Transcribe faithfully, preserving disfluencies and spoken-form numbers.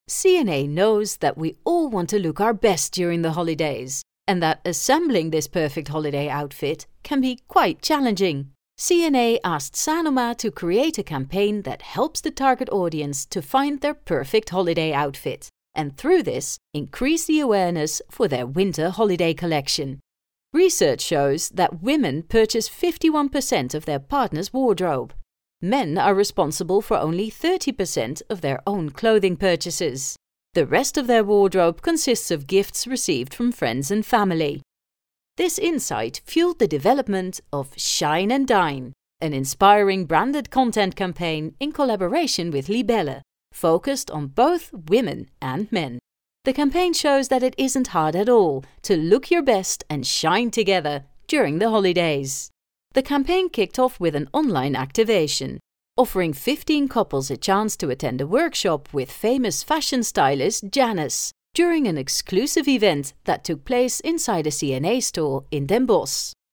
C N A knows that we all want to look our best during the holidays, and that assembling this perfect holiday outfit can be quite challenging. C N A asked Sanoma to create a campaign that helps the target audience to find their perfect holiday outfit, and through this, increase the awareness for their winter holiday collection. Research shows that women purchase fifty-one percent of their partner's wardrobe. Men are responsible for only thirty percent of their own clothing purchases. The rest of their wardrobe consists of gifts received from friends and family. This insight fueled the development of Shine and Dine, an inspiring branded content campaign in collaboration with Libelle, focused on both women and men. The campaign shows that it isn't hard at all to look your best and shine together during the holidays. The campaign kicked off with an online activation, offering fifteen couples a chance to attend a workshop with famous fashion stylist Janice during an exclusive event that took place inside a C N A store in Den Bosch.